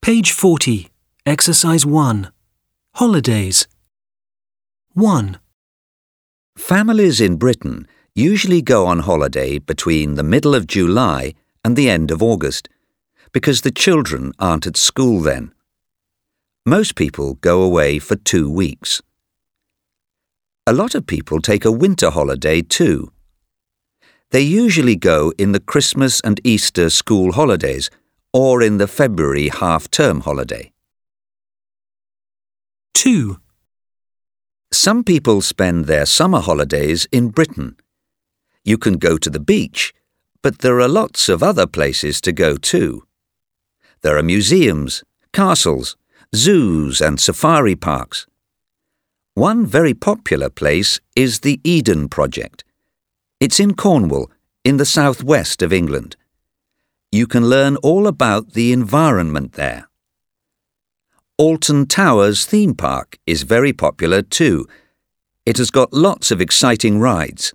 Page 40, Exercise 1. Holidays. 1. Families in Britain usually go on holiday between the middle of July and the end of August, because the children aren't at school then. Most people go away for 2 weeks. A lot of people take a winter holiday too. They usually go in the Christmas and Easter school holidays or in the February half-term holiday. 2. Some people spend their summer holidays in Britain. You can go to the beach, but there are lots of other places to go too. There are museums, castles, zoos and safari parks. One very popular place is the Eden Project. It's in Cornwall, in the southwest of England. You can learn all about the environment there. Alton Towers theme park is very popular too. It has got lots of exciting rides.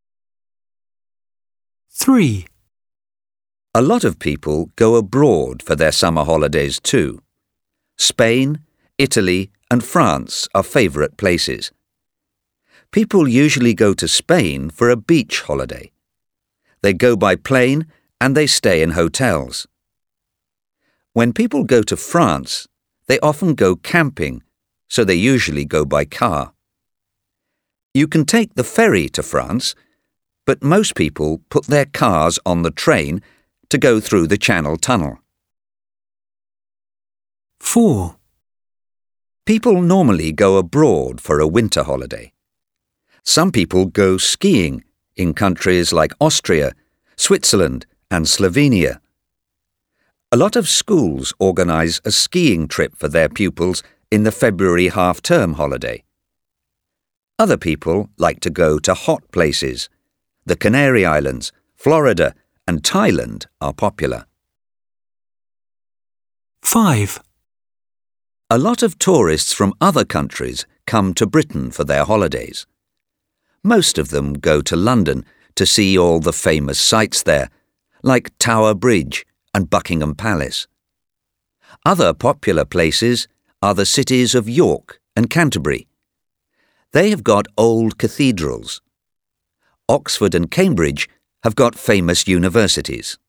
3. A lot of people go abroad for their summer holidays too. Spain, Italy and France are favourite places. People usually go to Spain for a beach holiday. They go by plane and they stay in hotels. When people go to France, they often go camping, so they usually go by car. You can take the ferry to France, but most people put their cars on the train to go through the Channel Tunnel. 4. People normally go abroad for a winter holiday. Some people go skiing in countries like Austria, Switzerland and Slovenia. A lot of schools organise a skiing trip for their pupils in the February half-term holiday. Other people like to go to hot places. The Canary Islands, Florida and Thailand are popular. 5. A lot of tourists from other countries come to Britain for their holidays. Most of them go to London to see all the famous sights there, like Tower Bridge and Buckingham Palace. Other popular places are the cities of York and Canterbury. They have got old cathedrals. Oxford and Cambridge have got famous universities.